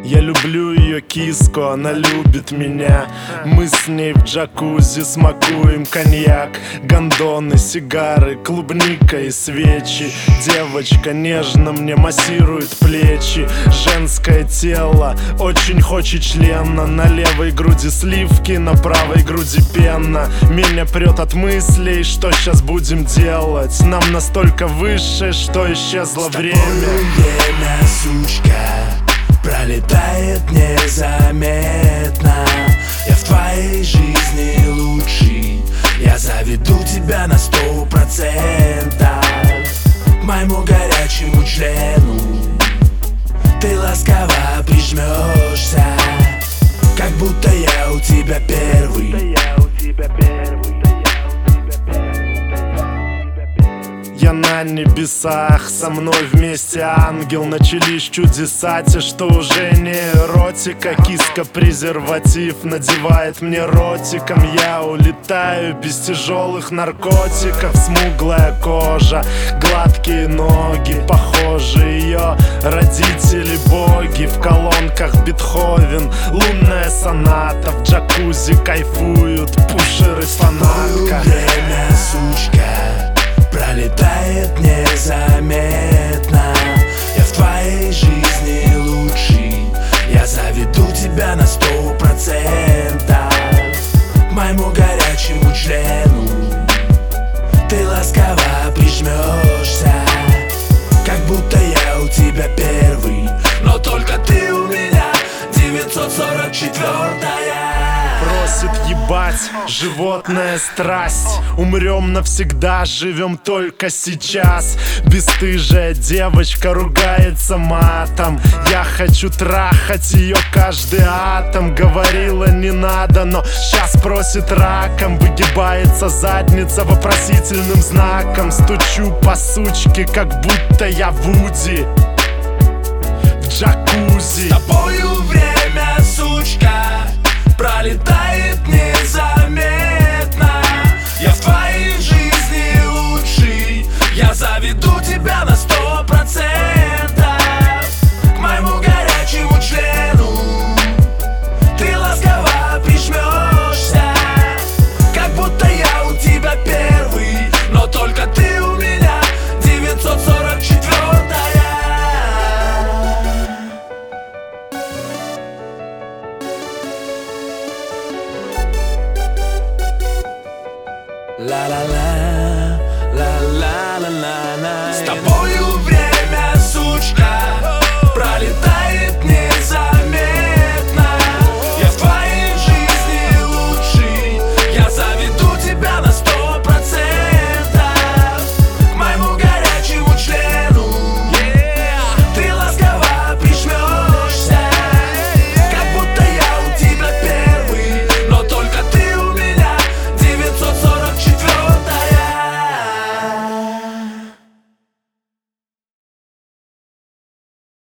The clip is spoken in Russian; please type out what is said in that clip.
Я люблю ее киску, она любит меня. Мы с ней в джакузи смакуем коньяк, гондоны, сигары, клубника и свечи. Девочка нежно мне массирует плечи. Женское тело очень хочет члена. На левой груди сливки, на правой груди пена. Меня прет от мыслей, что сейчас будем делать. Нам настолько выше, что исчезло время. Время, сучка, пролетает незаметно. Я в твоей жизни лучший. Я заведу тебя на 100%. К моему горячему члену ты ласково прижмешься, как будто я у тебя первый. Я на небесах, со мной вместе ангел. Начались чудеса, те, что уже не эротика. Киска презерватив надевает мне ротиком. Я улетаю без тяжелых наркотиков. Смуглая кожа, гладкие ноги. Похоже, ее родители боги. В колонках Бетховен, лунная соната. В джакузи кайфуют пушеры с фанатка. Время, сучка, пролетает незаметно. Я в твоей жизни лучший. Я заведу тебя на 100%. К моему горячему члену ты ласково прижмешься, как будто я у тебя первый. Но только ты у меня 944-я. Просит ебать, животная страсть. Умрем навсегда, живем только сейчас. Бесстыжая девочка ругается матом. Я хочу трахать ее каждый атом. Говорила не надо, но сейчас просит раком. Выгибается задница вопросительным знаком. Стучу по сучке, как будто я Вуди в джакузи. С тобою время, сучка, пролетает незаметно. Я в твоей жизни лучший. Я заведу тебя на 100%. К моему горячему члену ты ласково прижмешься, как будто я у тебя первый. Но только ты у меня 944-я. La la la, la la la la la.